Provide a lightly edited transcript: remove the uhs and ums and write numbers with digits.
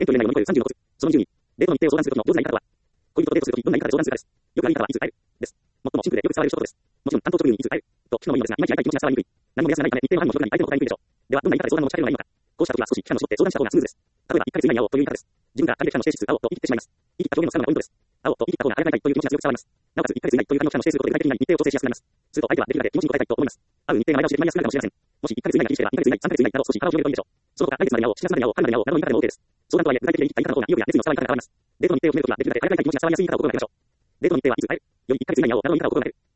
エントリー内容を乗り越える30のコツ。その20に、デートの日程を相談することの上手な言い方は、恋人とデートするとき、どんな言い方で相談するかです。よくある言い方はいつ伝える。です。最もシンプルでよく使われる一言です。もちろん、担当直入にいつ伝える。と聞くのもいいのですが、いまいちやりたい気持ちが伝わりにくい。何も目安がないため、日程の範囲も特に相手の答えにくいでしょう。では、どんな言い方で相談を持ちかけるのがいいのか。こうした時は少し期間を絞って相談した方がスムーズです。例えば、1ヶ月以内に会おうという言い方です。自分が借りる期間の指定数、青と言い切ってしまいます。言い切った表現を使うのがポイントです。青と言い切った方があれがいという気持ちが強く伝わります。なおかつ、1ヶ月以内という紙の期間を指定することで具体的に日程を調整しやすくなります。すると相手はできるだけ気持ちに応えたいと思います。会う日程の前倒しで決まりやすくなるかもしれません。もし1ヶ月以内が厳しければ2ヶ月以内、3ヶ月以内など少し腹を広げるといいでしょう。その他、来月までに会おう、7月までに会おう、春までに会おうなどの言い方でも OK です。相談とはいえ具体的で言い切った言い方の方が意欲や熱意の伝わり方が変わります。デートの日程を決めるときはできるだけ早めたい気持ちが伝わりやすい言い方を心がけましょう。デートの日程はいつ伝えるより1ヶ月以内に会おうなどの言い方を心がける。